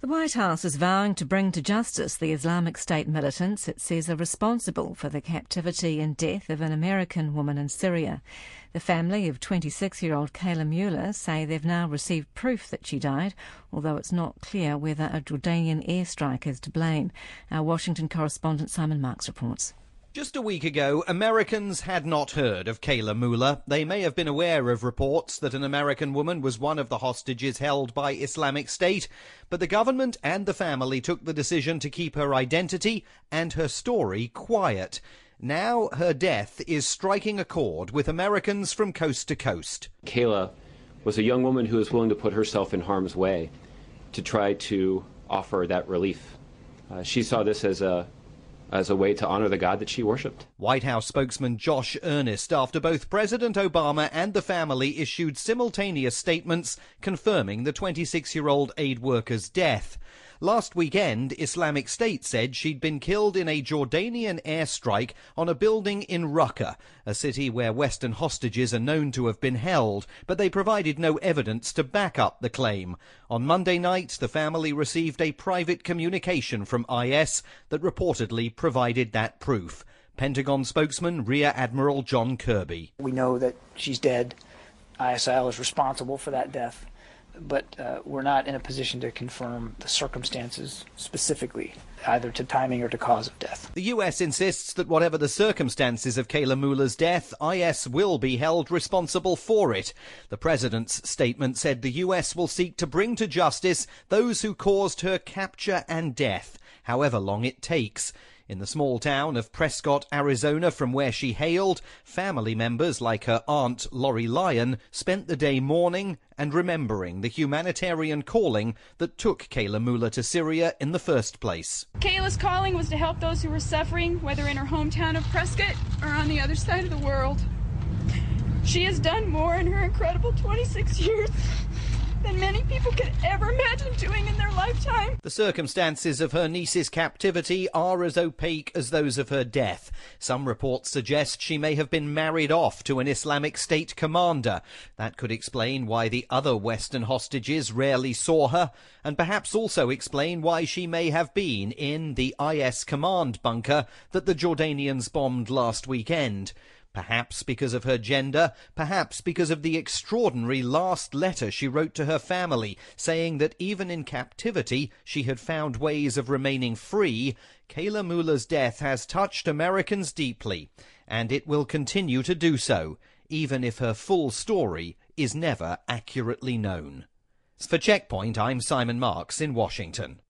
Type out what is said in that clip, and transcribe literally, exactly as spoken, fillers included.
The White House is vowing to bring to justice the Islamic State militants it says are responsible for the captivity and death of an American woman in Syria. The family of twenty-six-year-old Kayla Mueller say they've now received proof that she died, although it's not clear whether a Jordanian airstrike is to blame. Our Washington correspondent Simon Marks reports. Just a week ago, Americans had not heard of Kayla Mueller. They may have been aware of reports that an American woman was one of the hostages held by Islamic State, but the government and the family took the decision to keep her identity and her story quiet. Now her death is striking a chord with Americans from coast to coast. Kayla was a young woman who was willing to put herself in harm's way to try to offer that relief. Uh, she saw this as a as a way to honor the God that she worshipped. White House spokesman Josh Earnest, after both President Obama and the family issued simultaneous statements confirming the twenty-six-year-old aid worker's death. Last weekend, Islamic State said she'd been killed in a Jordanian airstrike on a building in Raqqa, a city where Western hostages are known to have been held, but they provided no evidence to back up the claim. On Monday night, the family received a private communication from I S that reportedly provided that proof. Pentagon spokesman Rear Admiral John Kirby. We know that she's dead. I S L is responsible for that death. But uh, we're not in a position to confirm the circumstances specifically, either to timing or to cause of death. The U S insists that whatever the circumstances of Kayla Mueller's death, I S will be held responsible for it. The president's statement said the U S will seek to bring to justice those who caused her capture and death, however long it takes. In the small town of Prescott, Arizona, from where she hailed, family members like her aunt, Lori Lyon, spent the day mourning and remembering the humanitarian calling that took Kayla Mueller to Syria in the first place. Kayla's calling was to help those who were suffering, whether in her hometown of Prescott or on the other side of the world. She has done more in her incredible twenty-six years than many people could ever imagine doing in their lifetime. The circumstances of her niece's captivity are as opaque as those of her death. Some reports suggest she may have been married off to an Islamic State commander. That could explain why the other Western hostages rarely saw her, and perhaps also explain why she may have been in the I S command bunker that the Jordanians bombed last weekend. Perhaps because of her gender, perhaps because of the extraordinary last letter she wrote to her family, saying that even in captivity she had found ways of remaining free. Kayla Mueller's death has touched Americans deeply, and it will continue to do so, even if her full story is never accurately known. For Checkpoint, I'm Simon Marks in Washington.